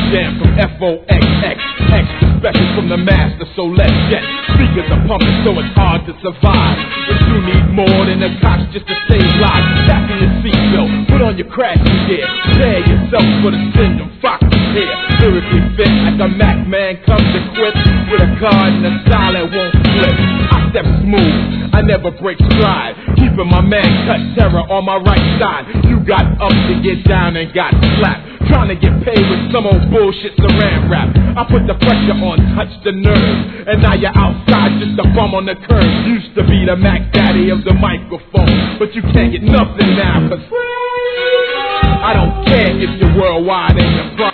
jam from F-O-X-X. Extra special from the master, so let's jet. Speakers are pumping so it's hard to survive. But you need more than the cops just to save lives. Fasten your seatbelt, put on your crashing gear. Prepare yourself for the syndrome, Fox is here. Lyrically fit like a Mac man comes equipped with a card and a style that won't flip. I step smooth, I never break stride. Keeping my man Cut Terror on my right side. You got up to get down and got slapped. Trying to get paid with some old bullshit saran wrap. I put the pressure on, touch the nerve. And now you're outside just a bum on the curb. Used to be the Mac Daddy of the microphone, but you can't get nothing now, cause I don't care if you're worldwide and you're